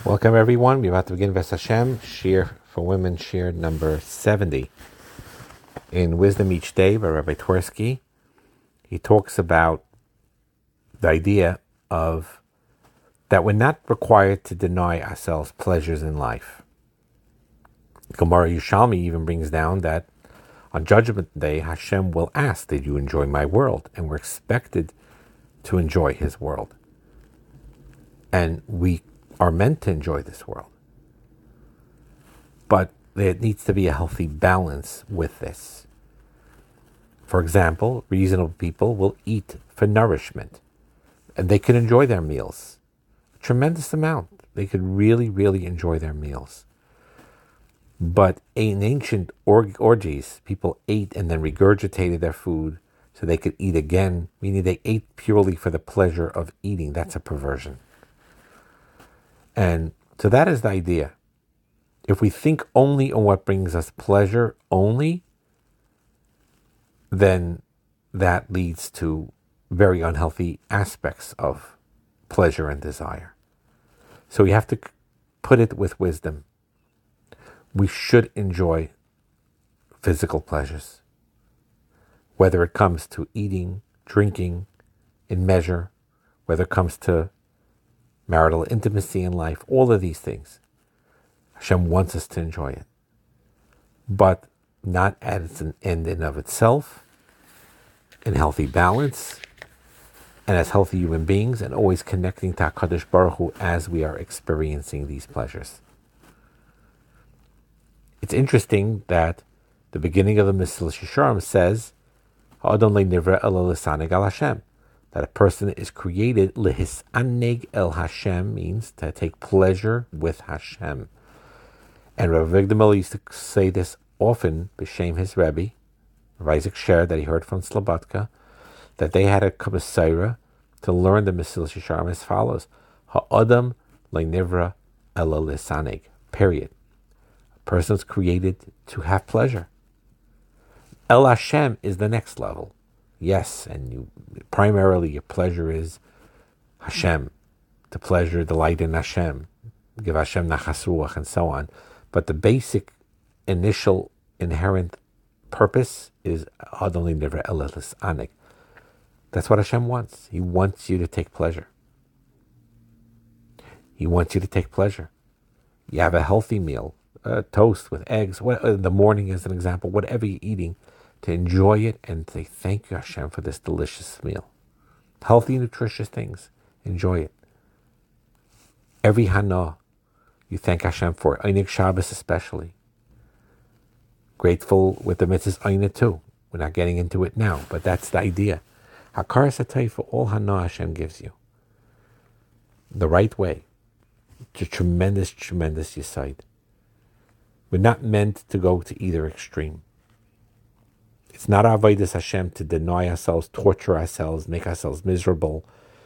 Welcome everyone. We're about to begin Ves Hashem, Shir for Women, Shir number 70. In Wisdom Each Day by Rabbi Twersky, he talks about the idea of that we're not required to deny ourselves pleasures in life. Gemara Yerushalmi even brings down that on Judgment Day, Hashem will ask, did you enjoy my world? And we're expected to enjoy his world. And we are meant to enjoy this world. But there needs to be a healthy balance with this. For example, reasonable people will eat for nourishment. And they can enjoy their meals. A tremendous amount. They could really, really enjoy their meals. But in ancient orgies, people ate and then regurgitated their food so they could eat again, meaning they ate purely for the pleasure of eating. That's a perversion. And so that is the idea. If we think only on what brings us pleasure only, then that leads to very unhealthy aspects of pleasure and desire. So we have to put it with wisdom. We should enjoy physical pleasures, whether it comes to eating, drinking, in measure, whether it comes to marital intimacy in life, all of these things. Hashem wants us to enjoy it. But not as an end in of itself, in healthy balance, and as healthy human beings, and always connecting to HaKadosh Baruch Hu as we are experiencing these pleasures. It's interesting that the beginning of the Mesilas Yesharim says, Ha'adam lo nivra ela lisaneg al Hashem. That a person is created, lihisaneg el Hashem, means to take pleasure with Hashem. And Rav Avigdor used to say this often, b'shem his Rebbe, Rav Isaac Sher, that he heard from Slobodka, that they had a kabbalah to learn the Mesilas Yesharim as follows: Ha'adam lo nivra ela lisaneg. Period. A person is created to have pleasure. El Hashem is the next level. Yes, and primarily your pleasure is Hashem, the pleasure, delight in Hashem, give Hashem nachas ruach, and so on. But the basic, initial, inherent purpose is Adon li nivra ela lisaneg. That's what Hashem wants. He wants you to take pleasure. He wants you to take pleasure. You have a healthy meal, toast with eggs, in the morning as an example, whatever you're eating, to enjoy it and say, thank you, Hashem, for this delicious meal. Healthy, nutritious things. Enjoy it. Every Hana, you thank Hashem for it. Einig Shabbos especially. Grateful with the mitzvahs Einig too. We're not getting into it now, but that's the idea. Hakar Satay for all Hana Hashem gives you. The right way. It's a tremendous, tremendous yesod. We're not meant to go to either extreme. It's not avodas Hashem to deny ourselves, torture ourselves, make ourselves miserable,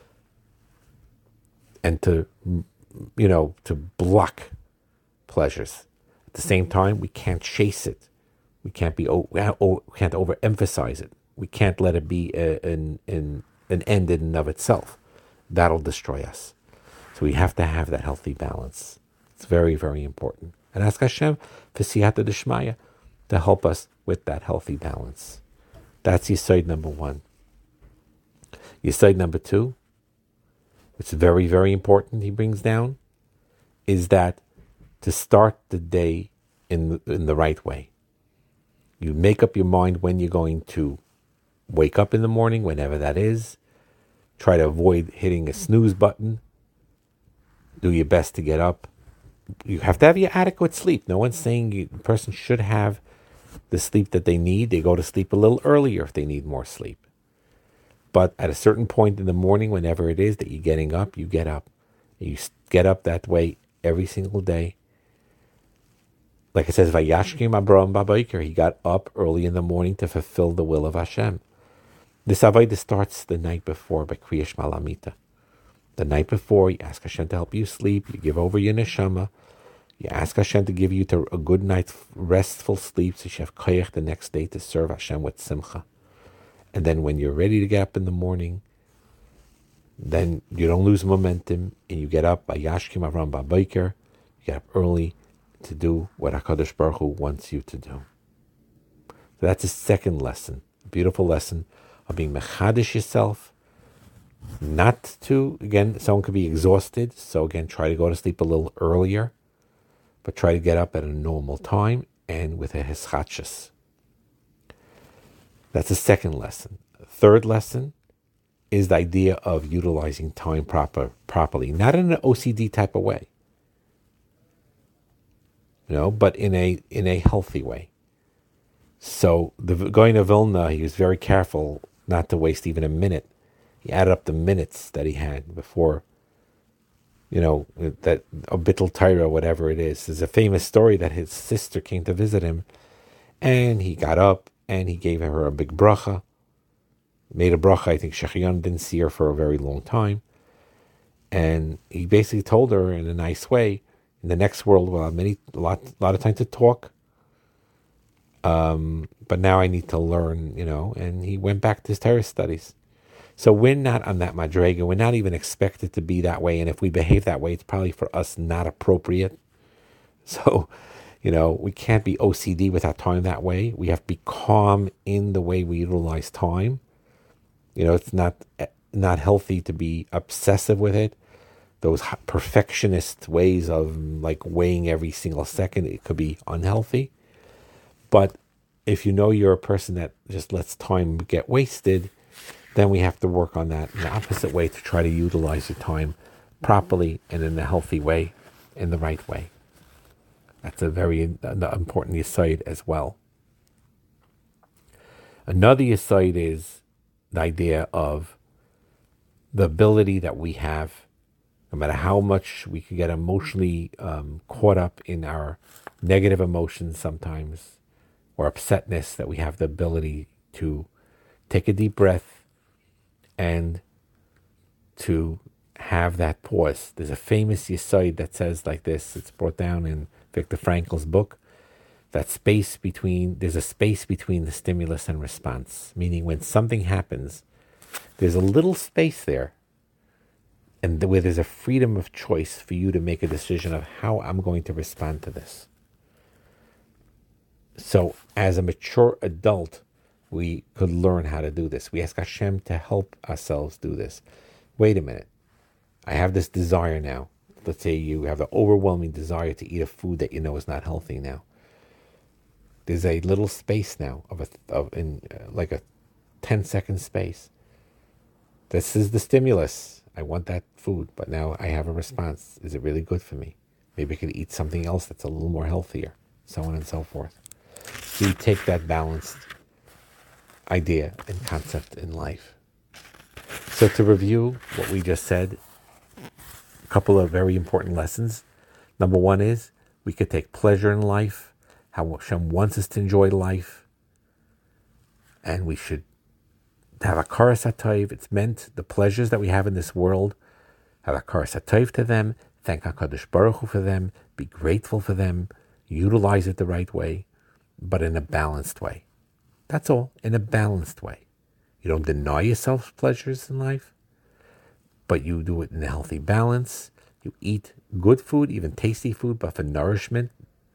and to block pleasures. At the same time, we can't chase it. We can't overemphasize it. We can't let it be an end in and of itself. That'll destroy us. So we have to have that healthy balance. It's very, very important. And ask Hashem for siyata d'shmaya to help us with that healthy balance. That's yesod number one. Yesod number two, it's very, very important, he brings down, is that to start the day in the right way. You make up your mind when you're going to wake up in the morning, whenever that is. Try to avoid hitting a snooze button. Do your best to get up. You have to have your adequate sleep. No one's saying the person should have the sleep that they need. They go to sleep a little earlier if they need more sleep. But at a certain point in the morning, whenever it is that you're getting up, you get up. You get up that way every single day. Like it says, Vayashkim Abraham Babayker, he got up early in the morning to fulfill the will of Hashem. This Avodah starts the night before by Kriyash Malamita. The night before, you ask Hashem to help you sleep, you give over your neshama, you ask Hashem to give you a good night's restful sleep so you have koyach the next day to serve Hashem with simcha. And then when you're ready to get up in the morning, then you don't lose momentum, and you get up by Yashkim Avram Babiker. You get up early to do what HaKadosh Baruch Hu wants you to do. So that's a second lesson, a beautiful lesson of being mechadish yourself, not to, again, someone could be exhausted, so again, try to go to sleep a little earlier, but try to get up at a normal time and with a hischachus. That's the second lesson. Third lesson is the idea of utilizing time properly, not in an OCD type of way, but in a healthy way. So going to Vilna, he was very careful not to waste even a minute. He added up the minutes that he had before, that a bittul Torah, whatever it is. There's a famous story that his sister came to visit him, and he got up and he gave her a big bracha, made a bracha. I think Shechion didn't see her for a very long time. And he basically told her in a nice way, in the next world we'll have a lot of time to talk. But now I need to learn, and he went back to his Torah studies. So we're not on that madrega. We're not even expected to be that way. And if we behave that way, it's probably for us not appropriate. So, we can't be OCD with our time that way. We have to be calm in the way we utilize time. It's not healthy to be obsessive with it. Those perfectionist ways of like weighing every single second, it could be unhealthy. But if you're a person that just lets time get wasted, then we have to work on that in the opposite way to try to utilize your time properly and in a healthy way, in the right way. That's a very important yesod as well. Another yesod is the idea of the ability that we have, no matter how much we can get emotionally caught up in our negative emotions sometimes, or upsetness, that we have the ability to take a deep breath and to have that pause. There's a famous yesod that says like this. It's brought down in Viktor Frankl's book. There's a space between the stimulus and response. Meaning when something happens, there's a little space there, and where there's a freedom of choice for you to make a decision of how I'm going to respond to this. So as a mature adult, we could learn how to do this. We ask Hashem to help ourselves do this. Wait a minute. I have this desire now. Let's say you have an overwhelming desire to eat a food that is not healthy now. There's a little space now like a 10-second space. This is the stimulus. I want that food, but now I have a response. Is it really good for me? Maybe I could eat something else that's a little more healthier, so on and so forth. So you take that balanced idea and concept in life. So to review what we just said, a couple of very important lessons. Number one is we could take pleasure in life, how Hashem wants us to enjoy life, and we should have a karas hatov. It's meant the pleasures that we have in this world, have a karas hatov to them, thank HaKadosh Baruch Hu for them, be grateful for them, utilize it the right way, but in a balanced way. That's all, in a balanced way. You don't deny yourself pleasures in life, but you do it in a healthy balance. You eat good food, even tasty food, but for nourishment,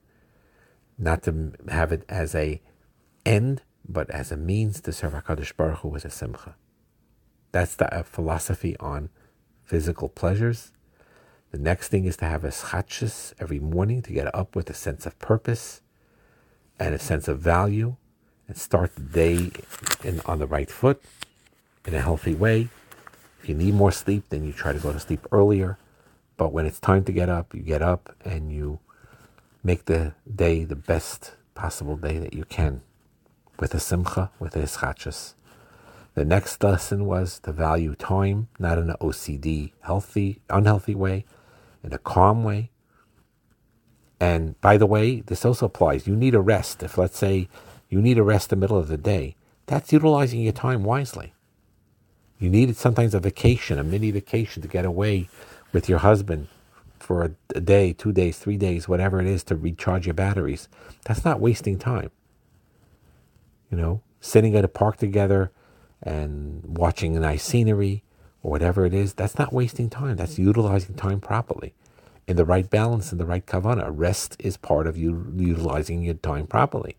not to have it as a end, but as a means to serve HaKadosh Baruch Hu with a simcha. That's the philosophy on physical pleasures. The next thing is to have a schachus every morning, to get up with a sense of purpose and a sense of value, and start the day on the right foot, in a healthy way. If you need more sleep, then you try to go to sleep earlier. But when it's time to get up, you get up and you make the day the best possible day that you can, with a simcha, with a ischachus. The next lesson was to value time, not in an OCD, unhealthy way, in a calm way. And by the way, this also applies. You need a rest. If, let's say, you need a rest in the middle of the day, that's utilizing your time wisely. You need sometimes a vacation, a mini vacation, to get away with your husband for a day, 2 days, 3 days, whatever it is, to recharge your batteries. That's not wasting time. Sitting at a park together and watching nice scenery, or whatever it is, that's not wasting time. That's utilizing time properly, in the right balance, in the right kavanah. Rest is part of you utilizing your time properly.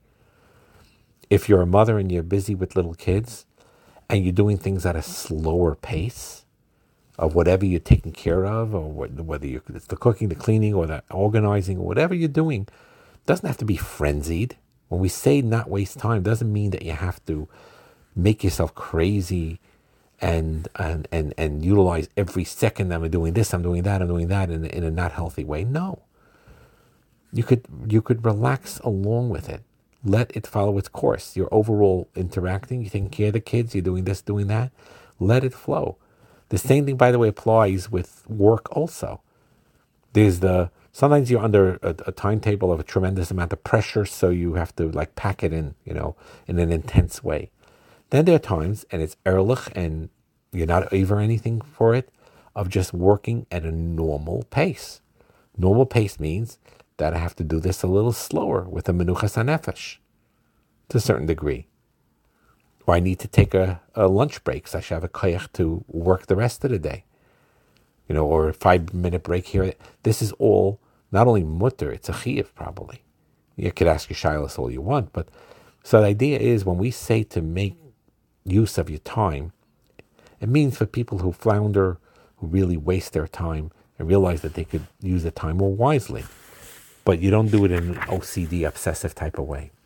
If you're a mother and you're busy with little kids and you're doing things at a slower pace of whatever you're taking care of, or whether it's the cooking, the cleaning, or the organizing, or whatever you're doing, doesn't have to be frenzied. When we say not waste time, doesn't mean that you have to make yourself crazy and utilize every second. I'm doing this, I'm doing that in a not healthy way. No. You could relax along with it. Let it follow its course. You're overall interacting, you're taking care of the kids, you're doing this, doing that. Let it flow. The same thing, by the way, applies with work also. Sometimes you're under a timetable of a tremendous amount of pressure, so you have to like pack it in, in an intense way. Then there are times, and it's ehrlich, and you're not over anything for it, of just working at a normal pace. Normal pace means that I have to do this a little slower with a menuchas hanefesh to a certain degree. Or I need to take a lunch break, so I should have a koyach to work the rest of the day. Or a 5-minute break here. This is all not only mutter, it's a chiyuv probably. You could ask your shilas all you want, but so the idea is when we say to make use of your time, it means for people who flounder, who really waste their time and realize that they could use the time more wisely. But you don't do it in an OCD, obsessive type of way.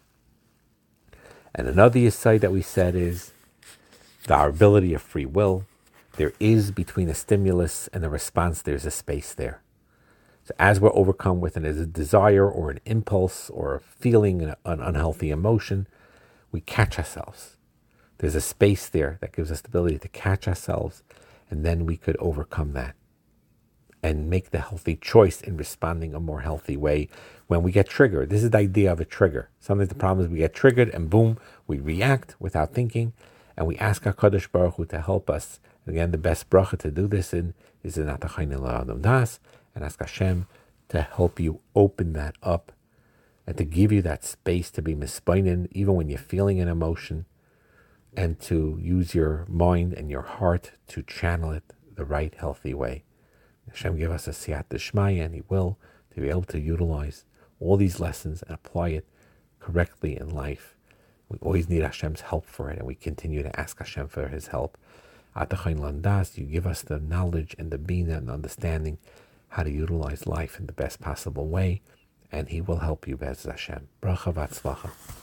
And another insight that we said is our ability of free will. There is, between a stimulus and a response, there's a space there. So as we're overcome with a desire or an impulse or a feeling, an unhealthy emotion, we catch ourselves. There's a space there that gives us the ability to catch ourselves, and then we could overcome that and make the healthy choice in responding a more healthy way when we get triggered. This is the idea of a trigger. Sometimes the problem is we get triggered and boom, we react without thinking, and we ask HaKadosh Baruch Hu to help us. Again, the best bracha to do this in is in Atachayne La'adam Das, and ask Hashem to help you open that up and to give you that space to be mispainin, even when you're feeling an emotion, and to use your mind and your heart to channel it the right, healthy way. Hashem give us a siyat d'shmaya, and He will, to be able to utilize all these lessons and apply it correctly in life. We always need Hashem's help for it, and we continue to ask Hashem for His help. Atachayne Landas, you give us the knowledge and the bina and understanding how to utilize life in the best possible way, and He will help you, Be'ez Hashem. Bracha v'atzlacha.